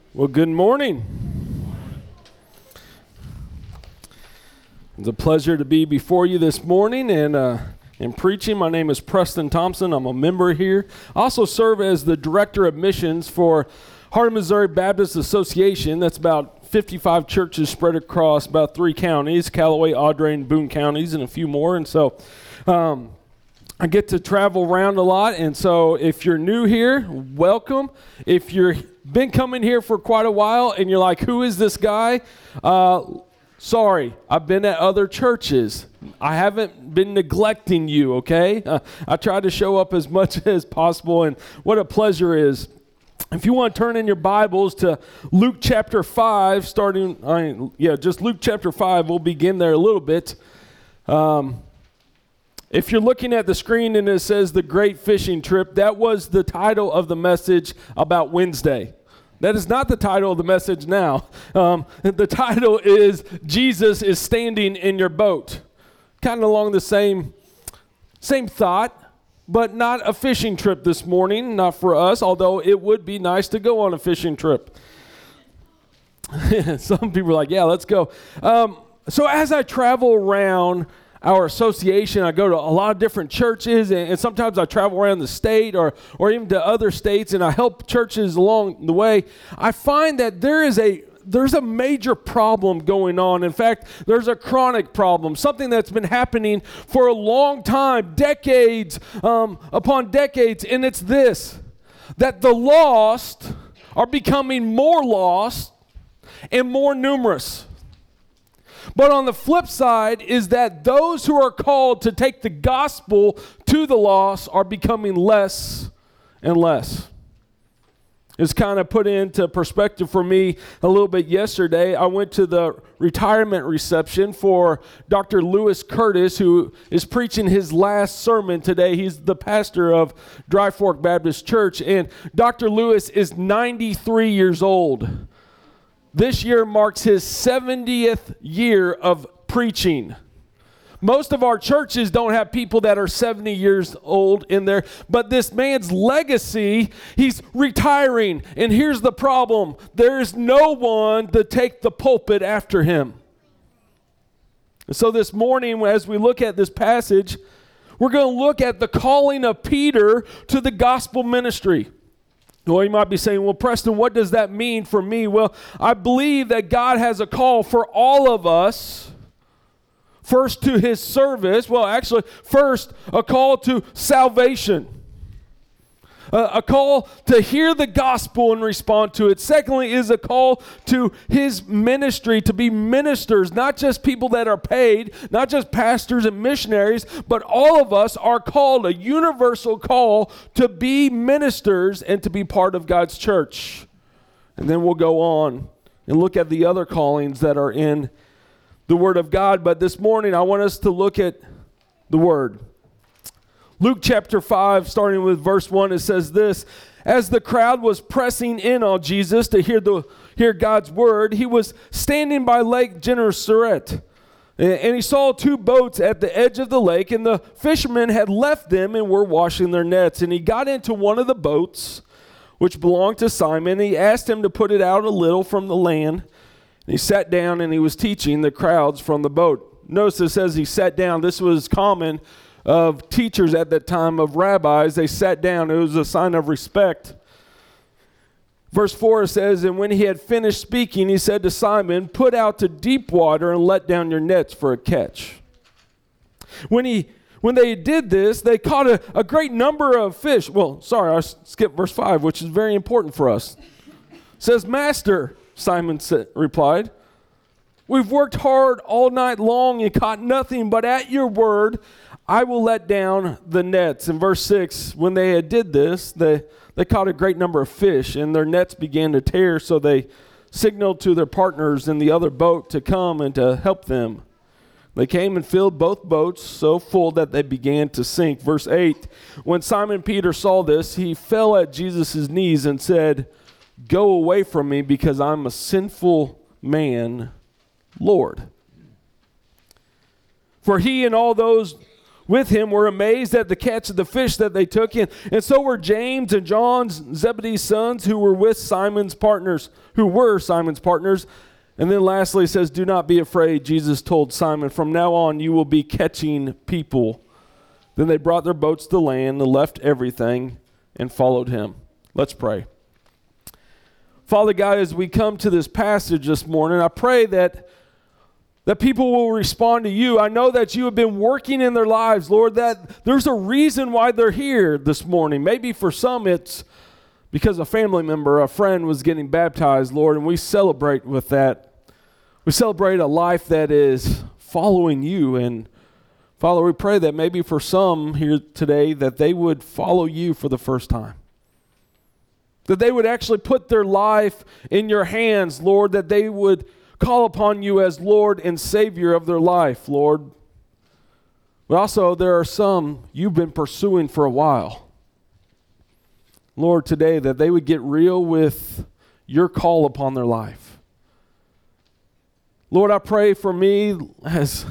Well, good morning. It's a pleasure to be before you this morning and preaching. My name is Preston Thompson. I'm a member here. I also serve as the Director of Missions for Heart of Missouri Baptist Association. That's about 55 churches spread across about 3 counties, Callaway, Audrain, and Boone counties, and a few more. And so I get to travel around a lot. And so if you're new here, welcome. If you've been coming here for quite a while and you're like, who is this guy? Sorry, I've been at other churches. I haven't been neglecting you, okay? I try to show up as much as possible, and what a pleasure it is. If you want to turn in your Bibles to Luke chapter 5, just Luke chapter 5, we'll begin there a little bit. If you're looking at the screen and it says The Great Fishing Trip, that was the title of the message about Wednesday. That is not the title of the message now. The title is Jesus is Standing in Your Boat. Kind of along the same thought, but not a fishing trip this morning, not for us, although it would be nice to go on a fishing trip. Some people are like, yeah, let's go. So as I travel around our association, I go to a lot of different churches, and sometimes I travel around the state or even to other states, and I help churches along the way. I find that there's a major problem going on. In fact, there's a chronic problem, something that's been happening for a long time, decades upon decades, and it's this, that the lost are becoming more lost and more numerous. But on the flip side is that those who are called to take the gospel to the lost are becoming less and less. It's kind of put into perspective for me a little bit yesterday. I went to the retirement reception for Dr. Lewis Curtis, who is preaching his last sermon today. He's the pastor of Dry Fork Baptist Church, and Dr. Lewis is 93 years old. This year marks his 70th year of preaching. Most of our churches don't have people that are 70 years old in there, but this man's legacy, he's retiring, and here's the problem. There's no one to take the pulpit after him. And so this morning, as we look at this passage, we're going to look at the calling of Peter to the gospel ministry. Well, you might be saying, well, Preston, what does that mean for me? Well, I believe that God has a call for all of us. First, to his service. Well, actually, first, a call to salvation. A call to hear the gospel and respond to it. Secondly, is a call to his ministry, to be ministers, not just people that are paid, not just pastors and missionaries, but all of us are called, a universal call to be ministers and to be part of God's church. And then we'll go on and look at the other callings that are in the Word of God. But this morning, I want us to look at the Word. Luke chapter 5, starting with verse 1, it says this: as the crowd was pressing in on Jesus to hear God's word, he was standing by Lake Gennesaret, and he saw 2 boats at the edge of the lake, and the fishermen had left them and were washing their nets. And he got into one of the boats, which belonged to Simon, and he asked him to put it out a little from the land. And he sat down, and he was teaching the crowds from the boat. Notice it says he sat down. This was common of teachers at that time, of rabbis. They sat down. It was a sign of respect. Verse 4 says, and when he had finished speaking, he said to Simon, put out to deep water and let down your nets for a catch. When they did this, they caught a great number of fish. Well, sorry, I skipped verse 5, which is very important for us. It says, Master, Simon replied, we've worked hard all night long and caught nothing, but at your word, I will let down the nets. In verse 6, when they had did this, they caught a great number of fish, and their nets began to tear, so they signaled to their partners in the other boat to come and to help them. They came and filled both boats so full that they began to sink. Verse 8, when Simon Peter saw this, he fell at Jesus' knees and said, go away from me, because I'm a sinful man, Lord. For he and all those with him were amazed at the catch of the fish that they took in. And so were James and John, Zebedee's sons, who were Simon's partners. And then lastly, it says, do not be afraid. Jesus told Simon, from now on you will be catching people. Then they brought their boats to land and left everything and followed him. Let's pray. Father God, as we come to this passage this morning, I pray that people will respond to you. I know that you have been working in their lives, Lord, that there's a reason why they're here this morning. Maybe for some it's because a family member, a friend was getting baptized, Lord, and we celebrate with that. We celebrate a life that is following you. And Father, we pray that maybe for some here today that they would follow you for the first time. That they would actually put their life in your hands, Lord, that they would call upon you as Lord and Savior of their life, Lord. But also there are some you've been pursuing for a while. Lord, today that they would get real with your call upon their life. Lord, I pray for me, as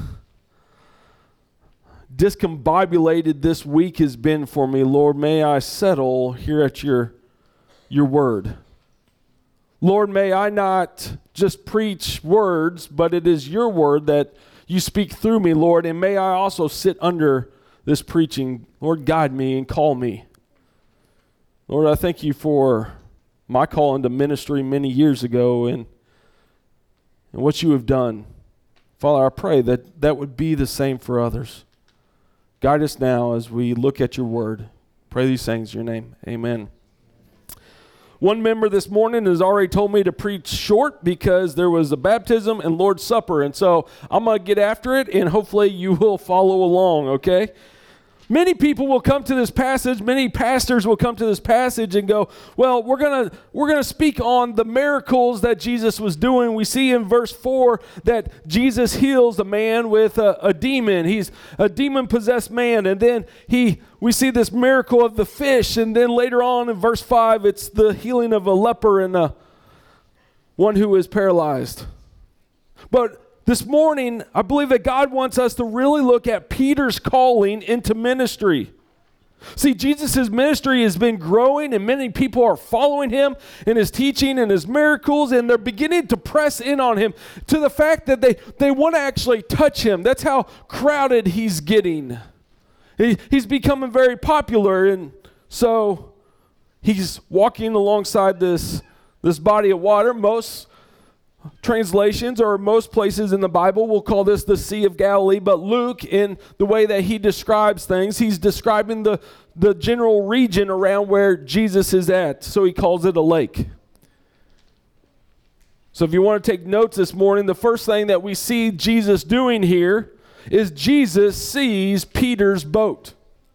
discombobulated this week has been for me, Lord, may I settle here at your word. Lord, may I not just preach words, but it is your word that you speak through me, Lord, and may I also sit under this preaching. Lord, guide me and call me. Lord, I thank you for my call into ministry many years ago and what you have done. Father, I pray that that would be the same for others. Guide us now as we look at your word. Pray these things in your name. Amen. One member this morning has already told me to preach short because there was a baptism and Lord's Supper. And so I'm going to get after it, and hopefully you will follow along, okay? Many people will come to this passage, many pastors will come to this passage and go, well, we're gonna speak on the miracles that Jesus was doing. We see in verse 4 that Jesus heals a man with a demon. He's a demon-possessed man. And then we see this miracle of the fish. And then later on in verse 5, it's the healing of a leper and one who is paralyzed. But this morning, I believe that God wants us to really look at Peter's calling into ministry. See, Jesus' ministry has been growing, and many people are following him in his teaching and his miracles, and they're beginning to press in on him to the fact that they want to actually touch him. That's how crowded he's getting. He's becoming very popular, and so he's walking alongside this body of water. Most translations or most places in the Bible will call this the Sea of Galilee, but Luke, in the way that he describes things, he's describing the general region around where Jesus is at, so he calls it a lake. So if you want to take notes this morning, the first thing that we see Jesus doing here is Jesus sees Peter's boat.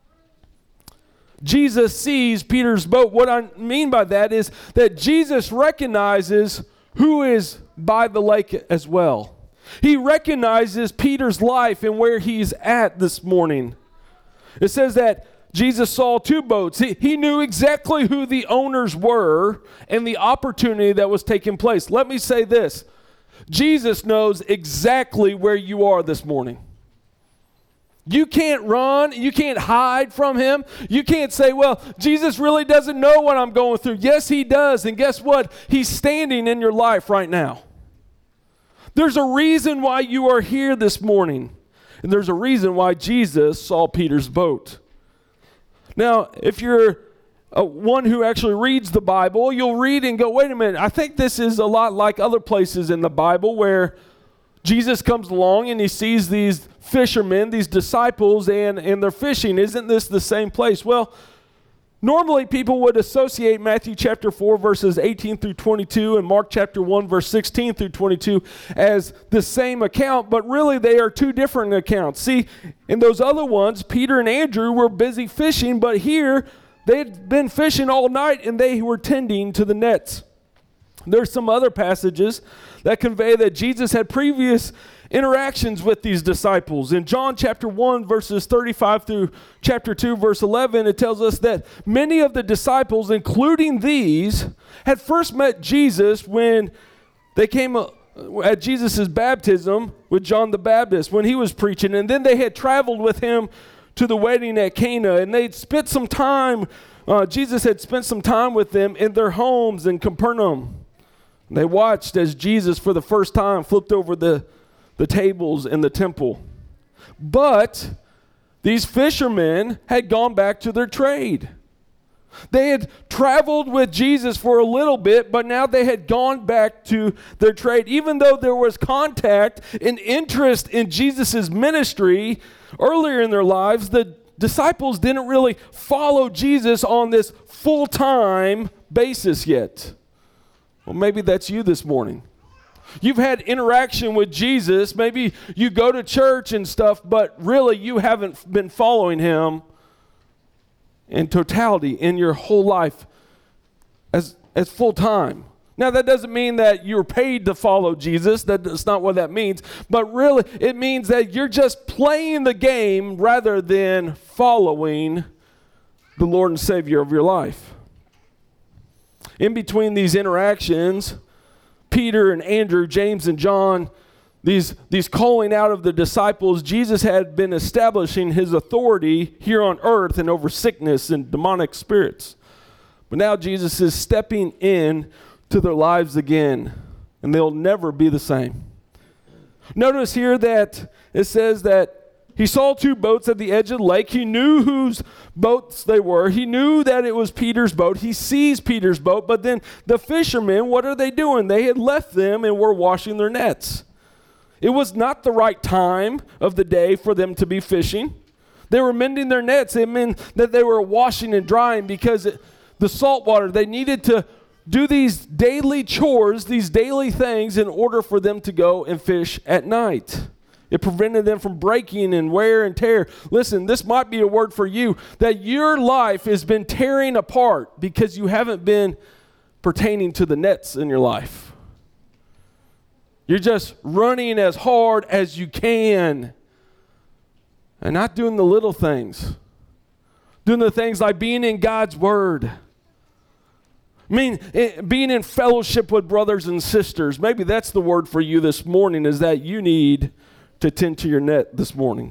Jesus sees Peter's boat. What I mean by that is that Jesus recognizes who is by the lake as well. He recognizes Peter's life and where he's at this morning. It says that Jesus saw two boats. He knew exactly who the owners were and the opportunity that was taking place. Let me say this. Jesus knows exactly where you are this morning. You can't run. You can't hide from him. You can't say, well, Jesus really doesn't know what I'm going through. Yes, he does. And guess what? He's standing in your life right now. There's a reason why you are here this morning. And there's a reason why Jesus saw Peter's boat. Now, if you're one who actually reads the Bible, you'll read and go, wait a minute, I think this is a lot like other places in the Bible where Jesus comes along and he sees these fishermen, these disciples, and they're fishing. Isn't this the same place? Well, normally people would associate Matthew chapter 4 verses 18 through 22 and Mark chapter 1 verse 16 through 22 as the same account, but really they are two different accounts. See, in those other ones, Peter and Andrew were busy fishing, but here they had been fishing all night and they were tending to the nets. There's some other passages that convey that Jesus had previous interactions with these disciples. In John chapter 1 verses 35 through chapter 2 verse 11, it tells us that many of the disciples, including these, had first met Jesus when they came at Jesus' baptism with John the Baptist when he was preaching, and then they had traveled with him to the wedding at Cana, and they'd spent some time, Jesus had spent some time with them in their homes in Capernaum. They watched as Jesus, for the first time, flipped over the tables in the temple. But these fishermen had gone back to their trade. They had traveled with Jesus for a little bit, but now they had gone back to their trade. Even though there was contact and interest in Jesus' ministry earlier in their lives, the disciples didn't really follow Jesus on this full-time basis yet. Well, maybe that's you this morning. You've had interaction with Jesus. Maybe you go to church and stuff, but really you haven't been following him in totality in your whole life as full time. Now, that doesn't mean that you're paid to follow Jesus. That's not what that means. But really, it means that you're just playing the game rather than following the Lord and Savior of your life. In between these interactions, Peter and Andrew, James and John, these calling out of the disciples, Jesus had been establishing his authority here on earth and over sickness and demonic spirits. But now Jesus is stepping in to their lives again, and they'll never be the same. Notice here that it says that he saw two boats at the edge of the lake. He knew whose boats they were. He knew that it was Peter's boat. He sees Peter's boat, but then the fishermen, what are they doing? They had left them and were washing their nets. It was not the right time of the day for them to be fishing. They were mending their nets. It meant that they were washing and drying because the salt water, they needed to do these daily chores, these daily things in order for them to go and fish at night. It prevented them from breaking and wear and tear. Listen, this might be a word for you, that your life has been tearing apart because you haven't been pertaining to the nets in your life. You're just running as hard as you can and not doing the little things. Doing the things like being in God's Word. Being in fellowship with brothers and sisters. Maybe that's the word for you this morning, is that you need to tend to your net this morning.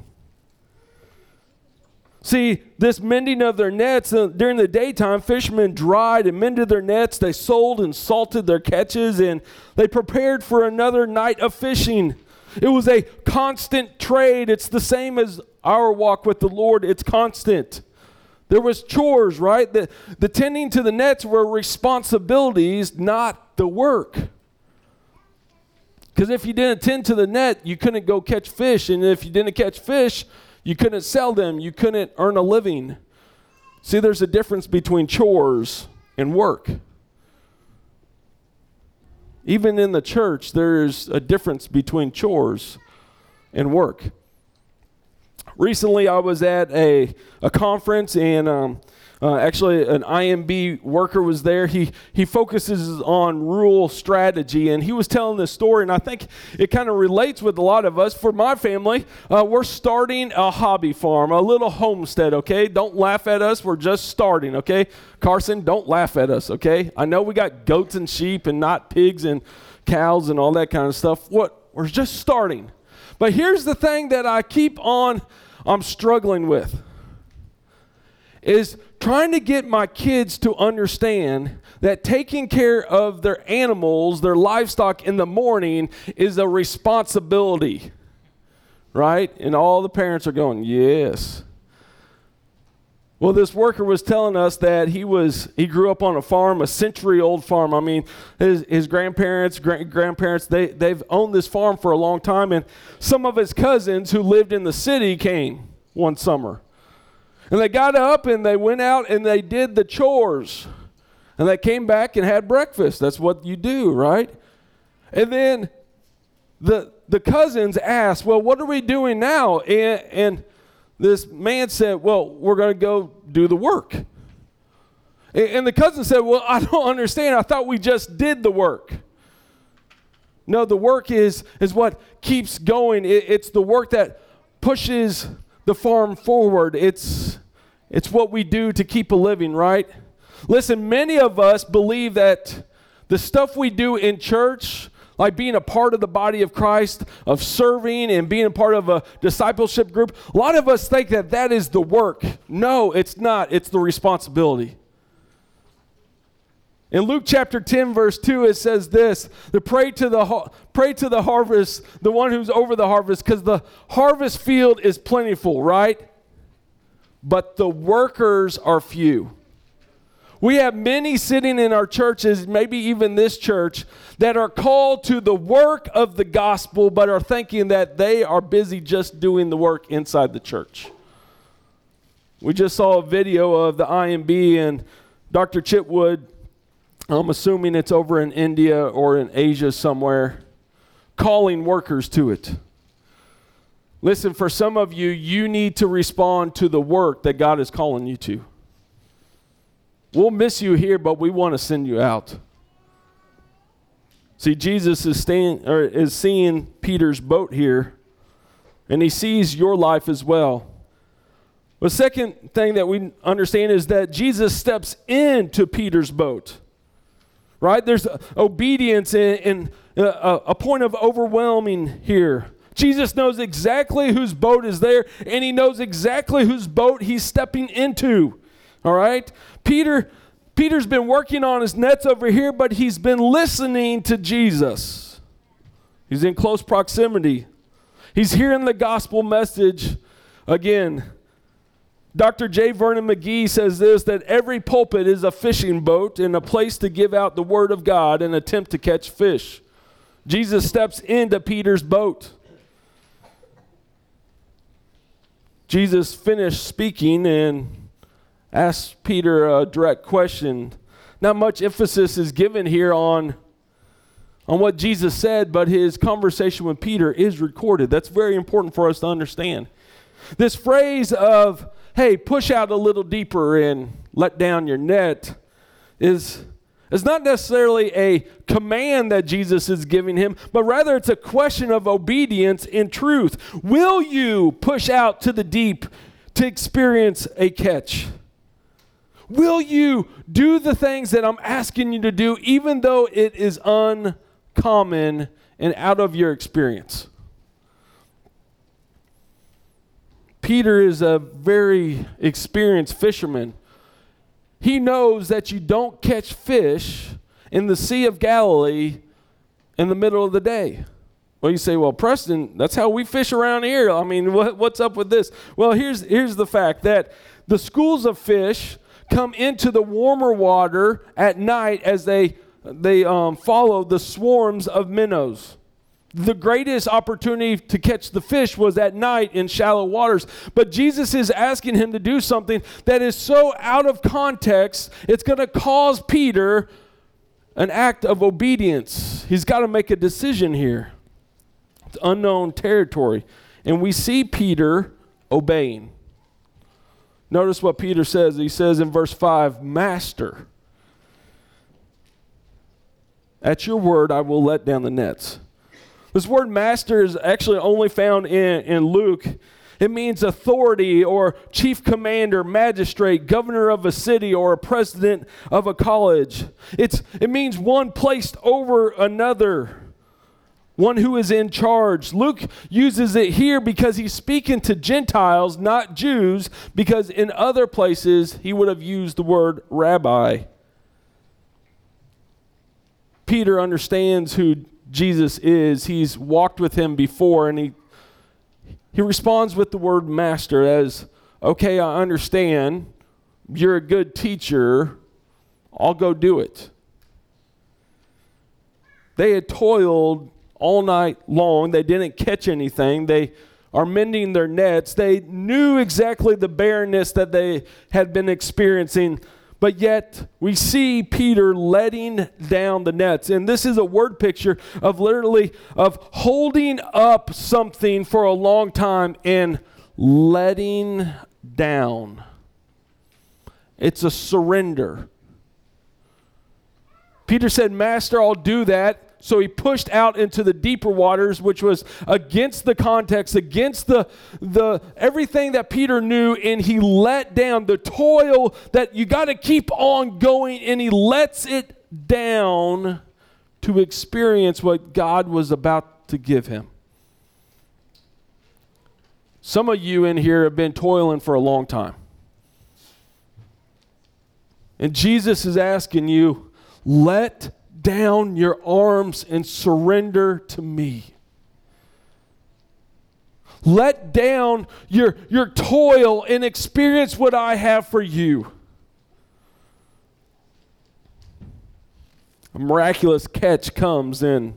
See, this mending of their nets, during the daytime, fishermen dried and mended their nets. They sold and salted their catches, and they prepared for another night of fishing. It was a constant trade. It's the same as our walk with the Lord. It's constant. There was chores, right? The tending to the nets were responsibilities, not the work. Because if you didn't tend to the net, you couldn't go catch fish. And if you didn't catch fish, you couldn't sell them. You couldn't earn a living. See, there's a difference between chores and work. Even in the church, there's a difference between chores and work. Recently, I was at a conference, and actually an IMB worker was there. He focuses on rural strategy, and he was telling this story, and I think it kind of relates with a lot of us. For my family, we're starting a hobby farm, a little homestead, okay? Don't laugh at us. We're just starting, okay? Carson, don't laugh at us, okay? I know we got goats and sheep and not pigs and cows and all that kind of stuff. We're just starting. But here's the thing that I'm struggling with, is trying to get my kids to understand that taking care of their animals, their livestock in the morning is a responsibility, right? And all the parents are going, yes. Well, this worker was telling us that he grew up on a farm, a century-old farm. I mean, his grandparents, great-grandparents, they've owned this farm for a long time, and some of his cousins who lived in the city came one summer. And they got up and they went out and they did the chores. And they came back and had breakfast. That's what you do, right? And then the cousins asked, well, what are we doing now? And this man said, well, we're going to go do the work. And the cousin said, well, I don't understand. I thought we just did the work. No, the work is what keeps going. It's the work that pushes the farm forward. It's what we do to keep a living, right? Listen, many of us believe that the stuff we do in church, like being a part of the body of Christ, of serving and being a part of a discipleship group, a lot of us think that that is the work. No, it's not. It's the responsibility. In Luke chapter 10, verse 2, it says this, pray to the harvest, the one who's over the harvest, because the harvest field is plentiful, right? But the workers are few. We have many sitting in our churches, maybe even this church, that are called to the work of the gospel, but are thinking that they are busy just doing the work inside the church. We just saw a video of the IMB and Dr. Chitwood, I'm assuming it's over in India or in Asia somewhere, calling workers to it. Listen, for some of you, you need to respond to the work that God is calling you to. We'll miss you here, but we want to send you out. See, Jesus is seeing Peter's boat here, and he sees your life as well. The second thing that we understand is that Jesus steps into Peter's boat. Right? There's obedience and a point of overwhelming here. Jesus knows exactly whose boat is there, and he knows exactly whose boat he's stepping into. All right? Peter's been working on his nets over here, but he's been listening to Jesus. He's in close proximity. He's hearing the gospel message again. Dr. J. Vernon McGee says this, that every pulpit is a fishing boat and a place to give out the word of God and attempt to catch fish. Jesus steps into Peter's boat. Jesus finished speaking and asked Peter a direct question. Not much emphasis is given here on what Jesus said, but his conversation with Peter is recorded. That's very important for us to understand. This phrase of, hey, push out a little deeper and let down your net is not necessarily a command that Jesus is giving him, but rather it's a question of obedience in truth. Will you push out to the deep to experience a catch? Will you do the things that I'm asking you to do, even though it is uncommon and out of your experience? Peter is a very experienced fisherman. He knows that you don't catch fish in the Sea of Galilee in the middle of the day. Well, you say, well, Preston, that's how we fish around here. I mean, what's up with this? Well, here's the fact that the schools of fish come into the warmer water at night as they follow the swarms of minnows. The greatest opportunity to catch the fish was at night in shallow waters. But Jesus is asking him to do something that is so out of context, it's going to cause Peter an act of obedience. He's got to make a decision here. It's unknown territory. And we see Peter obeying. Notice what Peter says. He says in verse 5, Master, at your word I will let down the nets. This word master is actually only found in Luke. It means authority or chief commander, magistrate, governor of a city, or a president of a college. It means one placed over another, one who is in charge. Luke uses it here because he's speaking to Gentiles, not Jews, because in other places he would have used the word rabbi. Peter understands who Jesus is. He's walked with him before, and he responds with the word master as, okay, I understand. You're a good teacher. I'll go do it. They had toiled all night long. They didn't catch anything. They are mending their nets. They knew exactly the barrenness that they had been experiencing. But yet we see Peter letting down the nets. And this is a word picture of literally of holding up something for a long time and letting down. It's a surrender. Peter said, Master, I'll do that. So he pushed out into the deeper waters, which was against the context, against the everything that Peter knew, and he let down the toil that you got to keep on going, and he lets it down to experience what God was about to give him. Some of you in here have been toiling for a long time. And Jesus is asking you, let down your arms and surrender to me. Let down your toil and experience what I have for you. A miraculous catch comes and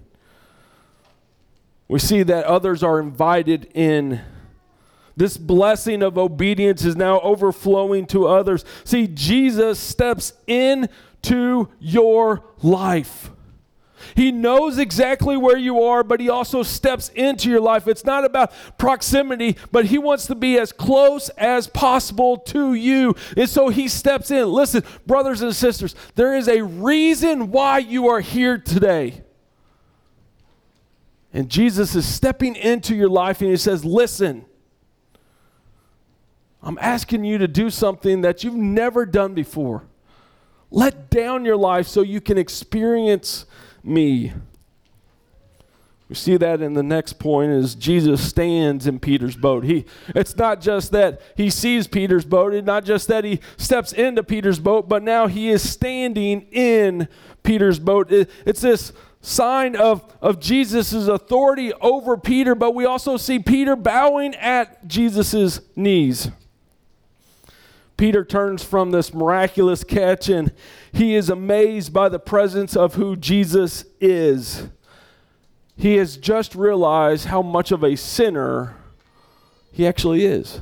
we see that others are invited in. This blessing of obedience is now overflowing to others. See, Jesus steps into your life. He knows exactly where you are, but he also steps into your life. It's not about proximity, but he wants to be as close as possible to you. And so he steps in. Listen, brothers and sisters, there is a reason why you are here today. And Jesus is stepping into your life and he says, listen, I'm asking you to do something that you've never done before. Let down your life so you can experience me. We see that in the next point as Jesus stands in Peter's boat. It's not just that he sees Peter's boat, it's not just that he steps into Peter's boat, but now he is standing in Peter's boat. It's this sign of Jesus' authority over Peter, but we also see Peter bowing at Jesus' knees. Peter turns from this miraculous catch and he is amazed by the presence of who Jesus is. He has just realized how much of a sinner he actually is.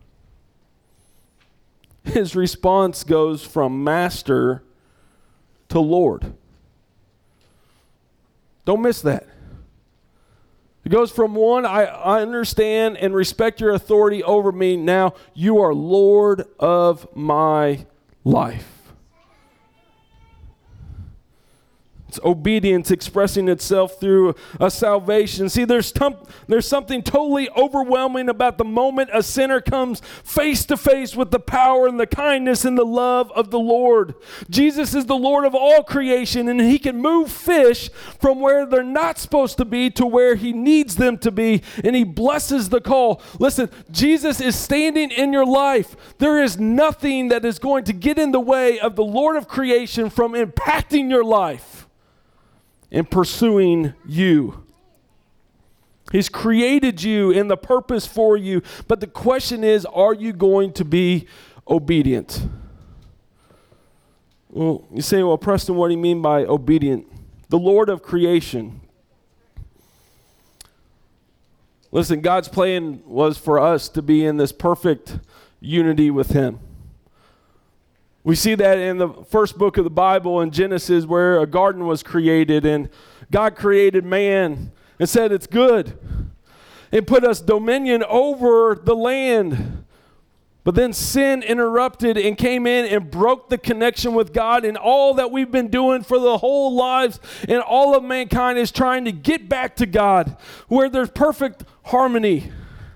His response goes from master to Lord. Don't miss that. It goes from one, I understand and respect your authority over me. Now you are Lord of my life. It's obedience expressing itself through a salvation. See, there's something totally overwhelming about the moment a sinner comes face to face with the power and the kindness and the love of the Lord. Jesus is the Lord of all creation, and he can move fish from where they're not supposed to be to where he needs them to be, and he blesses the call. Listen, Jesus is standing in your life. There is nothing that is going to get in the way of the Lord of creation from impacting your life and pursuing you. He's created you in the purpose for you, but the question is, are you going to be obedient? Well, you say, well, Preston, what do you mean by obedient? The Lord of creation. Listen, God's plan was for us to be in this perfect unity with him. We see that in the first book of the Bible in Genesis where a garden was created and God created man and said it's good and put us dominion over the land. But then sin interrupted and came in and broke the connection with God, and all that we've been doing for the whole lives and all of mankind is trying to get back to God where there's perfect harmony.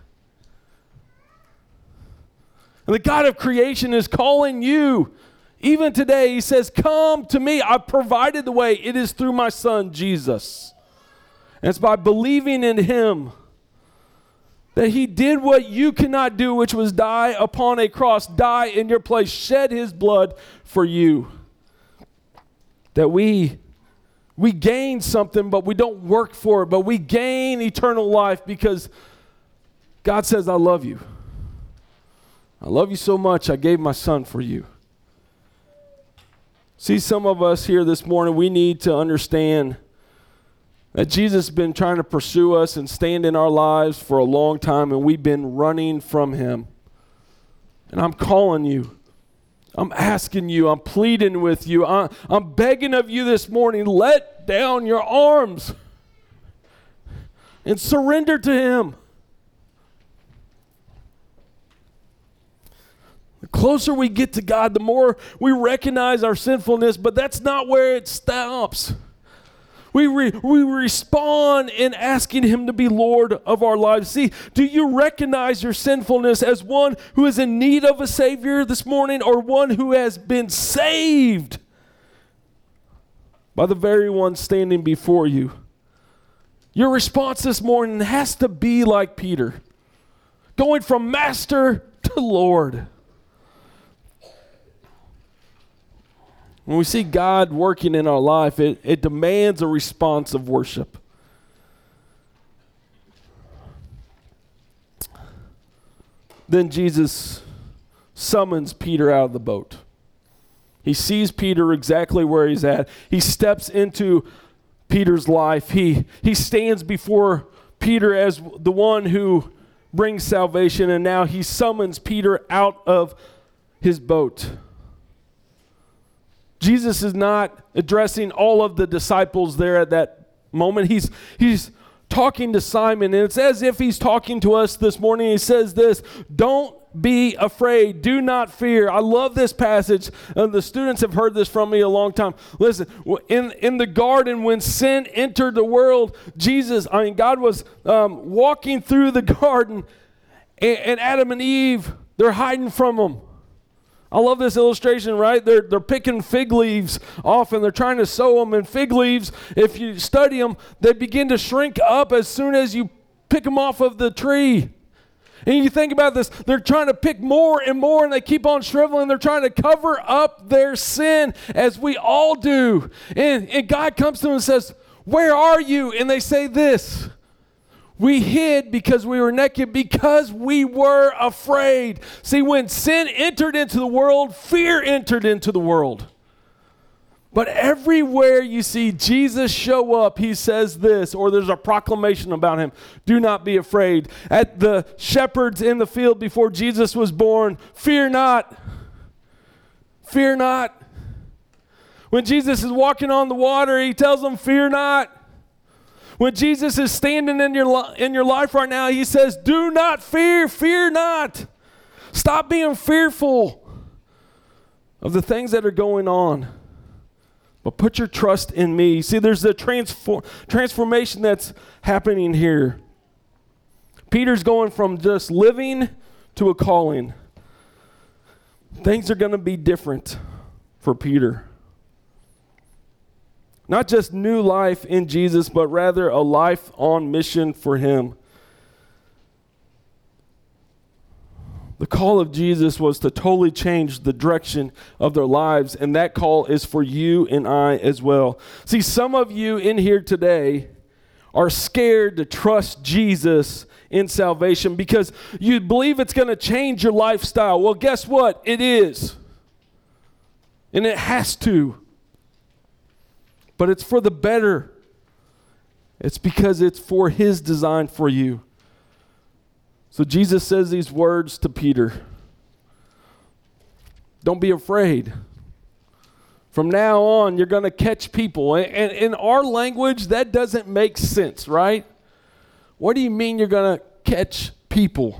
And the God of creation is calling you. Even today, he says, come to me. I've provided the way. It is through my son, Jesus. And it's by believing in him that he did what you cannot do, which was die upon a cross, die in your place, shed his blood for you. That we gain something, but we don't work for it, but we gain eternal life because God says, I love you. I love you so much, I gave my son for you. See, some of us here this morning, we need to understand that Jesus has been trying to pursue us and stand in our lives for a long time, and we've been running from him. And I'm calling you. I'm asking you. I'm pleading with you. I'm begging of you this morning, let down your arms and surrender to him. The closer we get to God, the more we recognize our sinfulness, but that's not where it stops. We respond in asking him to be Lord of our lives. See, do you recognize your sinfulness as one who is in need of a Savior this morning, or one who has been saved? by the very one standing before you. Your response this morning has to be like Peter, going from master to Lord. When we see God working in our life, it demands a response of worship. Then Jesus summons Peter out of the boat. He sees Peter exactly where he's at. He steps into Peter's life. He stands before Peter as the one who brings salvation, and now he summons Peter out of his boat. Jesus is not addressing all of the disciples there at that moment. He's talking to Simon, and it's as if he's talking to us this morning. He says this, don't be afraid. Do not fear. I love this passage. The students have heard this from me a long time. Listen, in the garden when sin entered the world, God was walking through the garden, and Adam and Eve, they're hiding from him. I love this illustration, right? They're picking fig leaves off and they're trying to sew them. And fig leaves, if you study them, they begin to shrink up as soon as you pick them off of the tree. And you think about this, they're trying to pick more and more and they keep on shriveling. They're trying to cover up their sin as we all do. And God comes to them and says, where are you? And they say this, we hid because we were naked, because we were afraid. See, when sin entered into the world, fear entered into the world. But everywhere you see Jesus show up, he says this, or there's a proclamation about him. Do not be afraid. At the shepherds in the field before Jesus was born, fear not. Fear not. When Jesus is walking on the water, he tells them, fear not. When Jesus is standing in your life right now, he says, do not fear, fear not. Stop being fearful of the things that are going on. But put your trust in me. See, there's a transformation that's happening here. Peter's going from just living to a calling. Things are going to be different for Peter. Not just new life in Jesus, but rather a life on mission for him. The call of Jesus was to totally change the direction of their lives, and that call is for you and I as well. See, some of you in here today are scared to trust Jesus in salvation because you believe it's going to change your lifestyle. Well, guess what? It is. And it has to. But it's for the better. It's because it's for his design for you. So Jesus says these words to Peter. Don't be afraid. From now on, you're going to catch people. And in our language, that doesn't make sense, right? What do you mean you're going to catch people?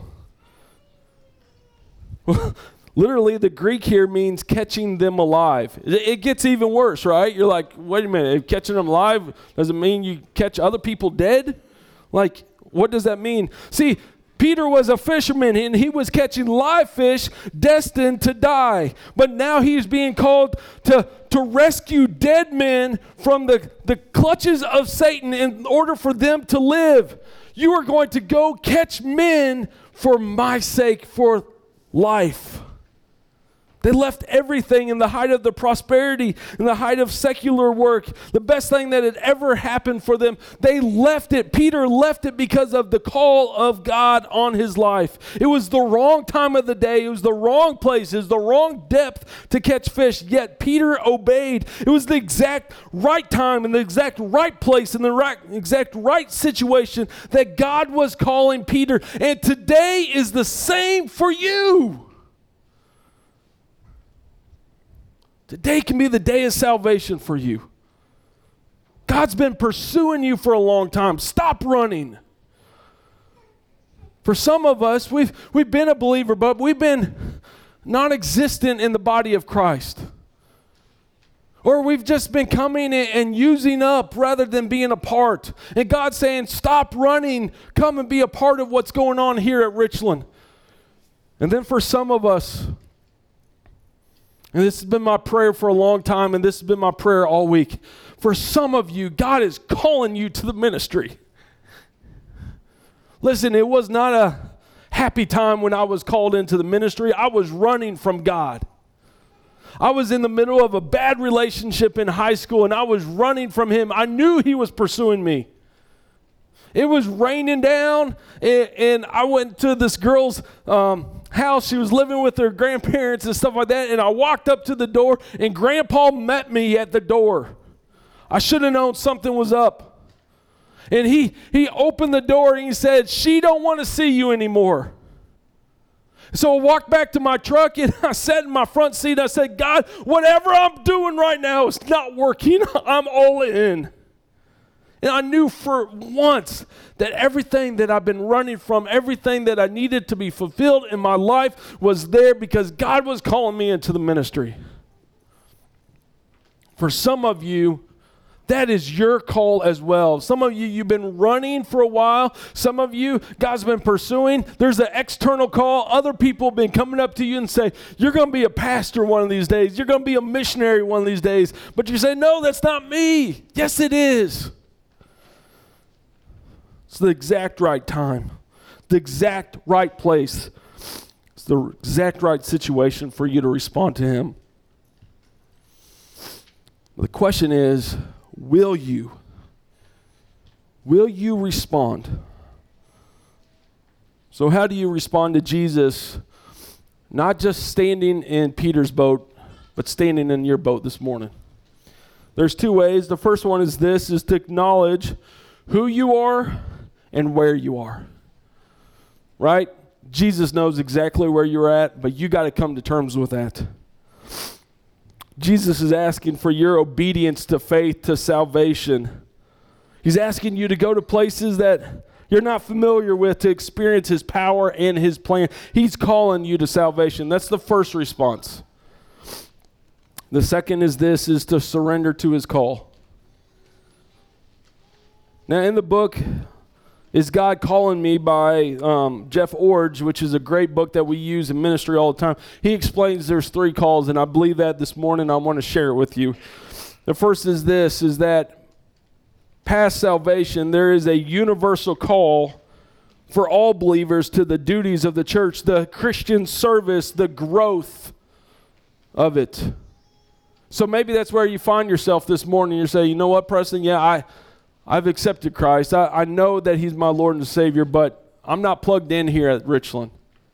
Literally, the Greek here means catching them alive. It gets even worse, right? You're like, wait a minute, if catching them alive, does it mean you catch other people dead? Like, what does that mean? See, Peter was a fisherman, and he was catching live fish destined to die. But now he's being called to rescue dead men from the clutches of Satan in order for them to live. You are going to go catch men for my sake, for life. They left everything in the height of their prosperity, in the height of secular work, the best thing that had ever happened for them. They left it. Peter left it because of the call of God on his life. It was the wrong time of the day. It was the wrong place. It was the wrong depth to catch fish. Yet Peter obeyed. It was the exact right time and the exact right place and the exact right situation that God was calling Peter. And today is the same for you. Today can be the day of salvation for you. God's been pursuing you for a long time. Stop running. For some of us, we've been a believer, but we've been non-existent in the body of Christ. Or we've just been coming and using up rather than being a part. And God's saying, stop running. Come and be a part of what's going on here at Richland. And then for some of us, And this has been my prayer for a long time, and this has been my prayer all week. For some of you, God is calling you to the ministry. Listen, it was not a happy time when I was called into the ministry. I was running from God. I was in the middle of a bad relationship in high school, and I was running from Him. I knew He was pursuing me. It was raining down, and I went to this girl's house. She was living with her grandparents and stuff like that, and I walked up to the door, and Grandpa met me at the door. I should have known something was up. And he opened the door, and he said, "She don't want to see you anymore." So I walked back to my truck, and I sat in my front seat. I said, "God, whatever I'm doing right now is not working. I'm all in." And I knew for once that everything that I've been running from, everything that I needed to be fulfilled in my life was there because God was calling me into the ministry. For some of you, that is your call as well. Some of you, you've been running for a while. Some of you, God's been pursuing. There's an external call. Other people have been coming up to you and say, "You're going to be a pastor one of these days. You're going to be a missionary one of these days." But you say, "No, that's not me." Yes, it is. It's the exact right time, the exact right place. It's the exact right situation for you to respond to Him. The question is, will you? Will you respond? So how do you respond to Jesus? Not just standing in Peter's boat, but standing in your boat this morning. There's two ways. The first one is this, is to acknowledge who you are and where you are. Right? Jesus knows exactly where you're at, but you got to come to terms with that. Jesus is asking for your obedience to faith, to salvation. He's asking you to go to places that you're not familiar with to experience His power and His plan. He's calling you to salvation. That's the first response. The second is this, is to surrender to His call. Now in the book, Is God Calling Me by Jeff Iorg, which is a great book that we use in ministry all the time. He explains there's 3 calls, and I believe that this morning I want to share it with you. The first is this, is that past salvation, there is a universal call for all believers to the duties of the church, the Christian service, the growth of it. So maybe that's where you find yourself this morning. You say, "You know what, Preston? Yeah, I've accepted Christ. I know that He's my Lord and Savior, but I'm not plugged in here at Richland."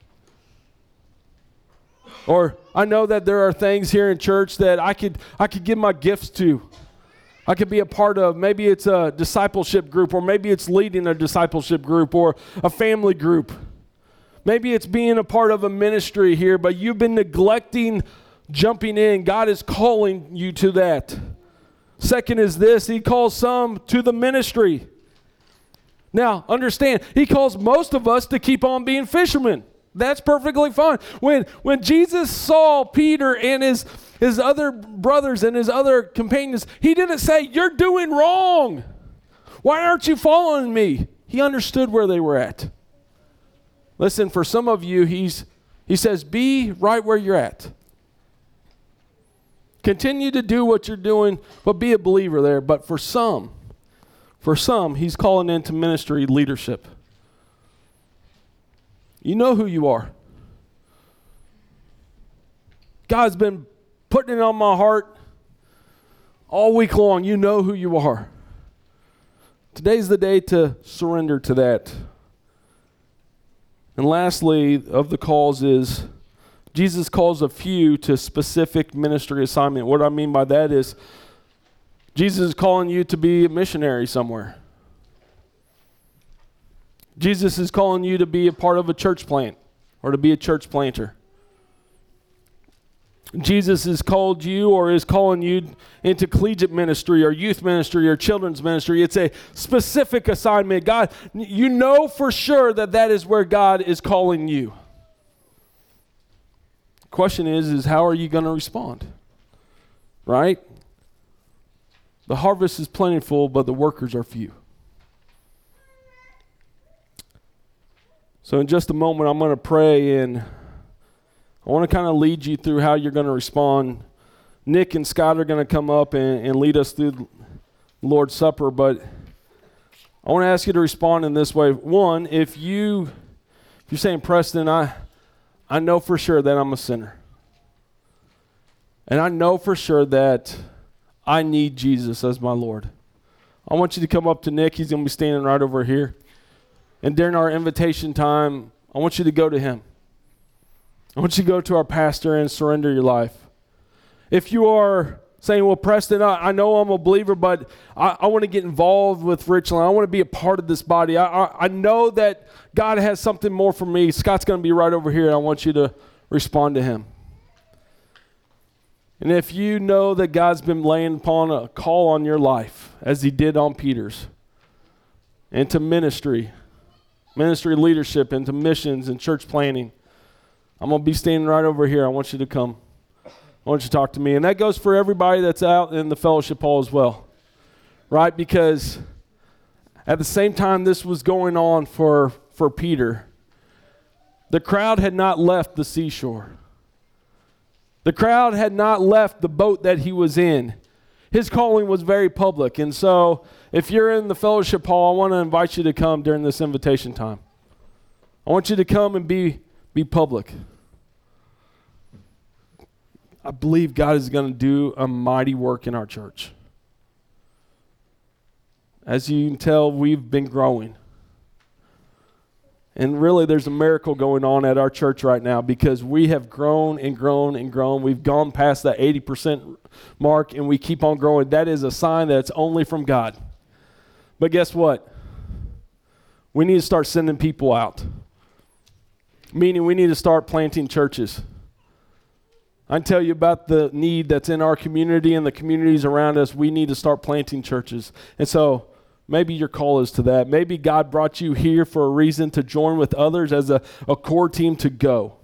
Or I know that there are things here in church that I could give my gifts to. I could be a part of. Maybe it's a discipleship group, or maybe it's leading a discipleship group or a family group. Maybe it's being a part of a ministry here, but you've been neglecting jumping in. God is calling you to that. Second is this, He calls some to the ministry. Now, understand, He calls most of us to keep on being fishermen. That's perfectly fine. When Jesus saw Peter and his other brothers and his other companions, He didn't say, "You're doing wrong. Why aren't you following me?" He understood where they were at. Listen, for some of you, He says, be right where you're at. Continue to do what you're doing, but be a believer there. But for some, He's calling into ministry leadership. You know who you are. God's been putting it on my heart all week long. You know who you are. Today's the day to surrender to that. And lastly, of the calls is, Jesus calls a few to specific ministry assignment. What I mean by that is, Jesus is calling you to be a missionary somewhere. Jesus is calling you to be a part of a church plant or to be a church planter. Jesus has called you or is calling you into collegiate ministry or youth ministry or children's ministry. It's a specific assignment. God, you know for sure that is where God is calling you. Question is how are you going to respond? Right? The harvest is plentiful, but the workers are few. So in just a moment, I'm going to pray, and I want to kind of lead you through how you're going to respond. Nick and Scott are going to come up and lead us through the Lord's Supper, but I want to ask you to respond in this way. One, if you're saying, Preston, I know for sure that I'm a sinner. And I know for sure that I need Jesus as my Lord. I want you to come up to Nick. He's going to be standing right over here. And during our invitation time, I want you to go to him. I want you to go to our pastor and surrender your life. If you are saying, well, Preston, I know I'm a believer, but I want to get involved with Richland. I want to be a part of this body. I know that God has something more for me. Scott's going to be right over here, and I want you to respond to him. And if you know that God's been laying upon a call on your life, as he did on Peter's, into ministry leadership, into missions and church planning, I'm going to be standing right over here. I want you to come. I want you to talk to me. And that goes for everybody that's out in the fellowship hall as well, right? Because at the same time this was going on for Peter, the crowd had not left the seashore. The crowd had not left the boat that he was in. His calling was very public. And so if you're in the fellowship hall, I want to invite you to come during this invitation time. I want you to come and be public. I believe God is going to do a mighty work in our church. As you can tell, we've been growing. And really, there's a miracle going on at our church right now because we have grown and grown and grown. We've gone past that 80% mark, and we keep on growing. That is a sign that it's only from God. But guess what? We need to start sending people out. Meaning we need to start planting churches. I can tell you about the need that's in our community and the communities around us. We need to start planting churches. And so maybe your call is to that. Maybe God brought you here for a reason to join with others as a core team to go.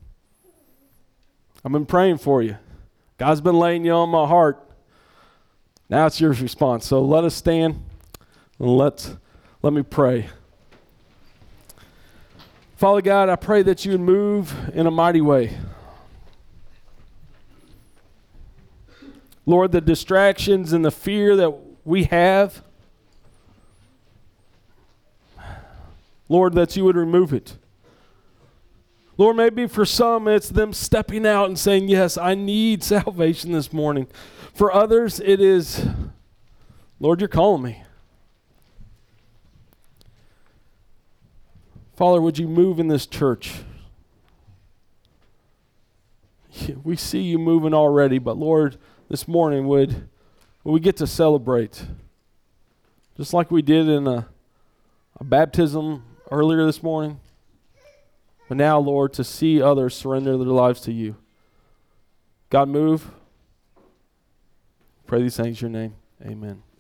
I've been praying for you. God's been laying you on my heart. Now it's your response. So let us stand and let me pray. Father God, I pray that you would move in a mighty way. Lord, the distractions and the fear that we have, Lord, that you would remove it. Lord, maybe for some it's them stepping out and saying, yes, I need salvation this morning. For others it is, Lord, you're calling me. Father, would you move in this church? We see you moving already, but Lord, this morning would we get to celebrate, just like we did in a baptism earlier this morning. But now, Lord, to see others surrender their lives to you. God, move. Pray these things in your name. Amen.